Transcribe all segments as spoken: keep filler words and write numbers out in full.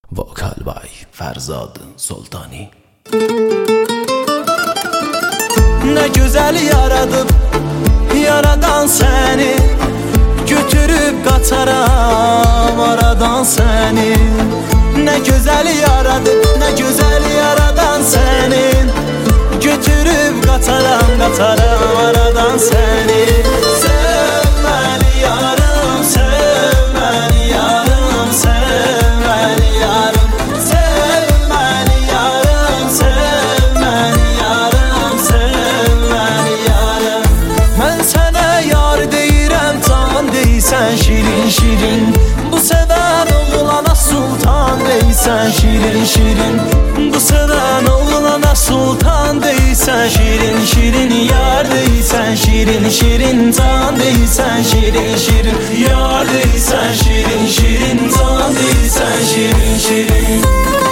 Vokal by Ferzad Sultani. Ne güzel yaradıp yaradan seni, götürüp kaçaram aradan seni. Ne güzel yaradıp ne güzel yaradan seni, götürüp kaçaram kaçaram aradan seni. Sevmeli yarım, sevmeli yarım, sevmeli yarım, sevmeli yarım, sevmeli yarım, sevmeli yarım. Ben sana yar deyirəm, can deysən şirin şirin. Bu seven oğlana sultan deysən şirin şirin. Bu seven oğlana sultan deysən şirin şirin. Yar deysən şirin şirin, can deysən şirin şirin. Yar deysən şirin şirin, can deysən şirin şirin.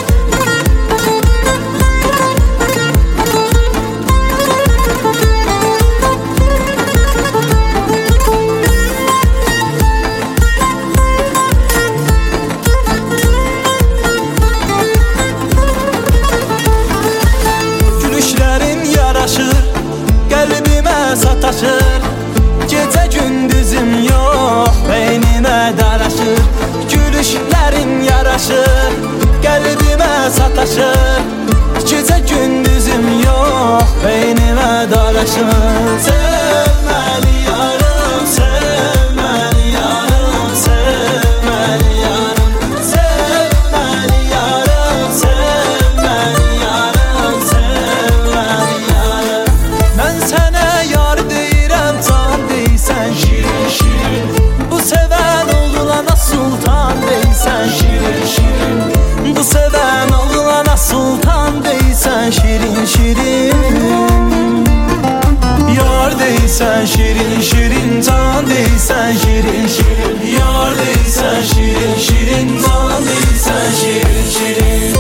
Qəlbimə sataşır, gecə gündüzüm yox, beynimə daraşır. Gülüşlərin yaraşır, qəlbimə sataşır, gecə gündüzüm yox, beynimə daraşır. Sevməli yarım, sevməli yarım, sevməli yarım, sevməli yarım, sevməli yarım, sevməli yarım. Ben sana yar deyirəm, can deysən şirin şirin. Bu seven oğlana sultan deysən şirin şirin. Bu seven oğlana sultan deysən şirin şirin. Yar deysən şirin şirin, can deysən şirin şirin. Yar deysən şirin şirin, can deysən şirin şirin.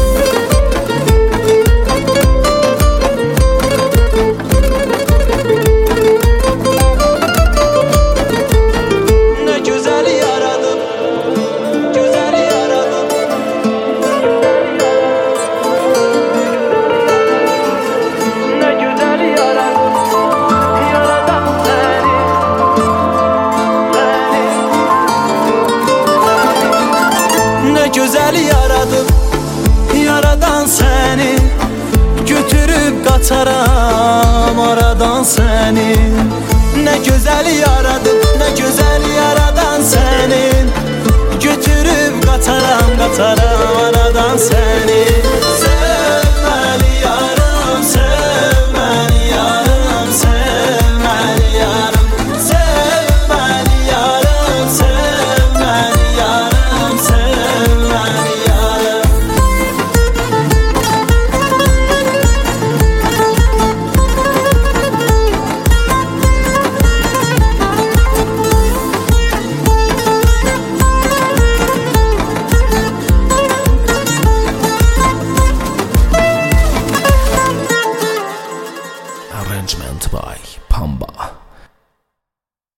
Güzel yaradıp yaradan seni, götürüp kaçaram aradan seni. Ne güzel yaradıp ne güzel yaradan seni, götürüp kaçaram kaçaram aradan seni.